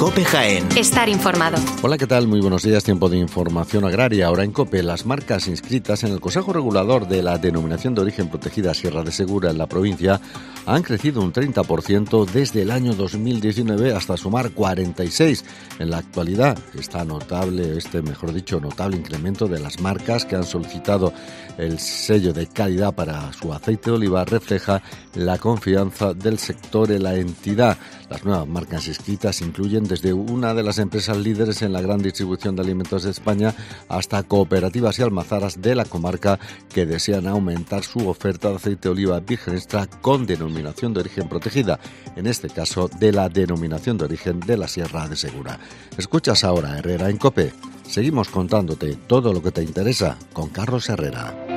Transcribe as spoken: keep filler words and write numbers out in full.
COPE Jaén. Estar informado. Hola, ¿qué tal? Muy buenos días. Tiempo de información agraria. Ahora en COPE, las marcas inscritas en el Consejo Regulador de la Denominación de Origen Protegida Sierra de Segura en la provincia han crecido un treinta por ciento desde el año dos mil diecinueve hasta sumar cuarenta y seis. En la actualidad está notable, este mejor dicho, notable incremento de las marcas que han solicitado el sello de calidad para su aceite de oliva refleja la confianza del sector en la entidad. Las nuevas marcas inscritas incluyen desde una de las empresas líderes en la gran distribución de alimentos de España hasta cooperativas y almazaras de la comarca que desean aumentar su oferta de aceite de oliva virgen extra con denominación de origen protegida, en este caso de la denominación de origen de la Sierra de Segura. Escuchas ahora Herrera en COPE. Seguimos contándote todo lo que te interesa con Carlos Herrera.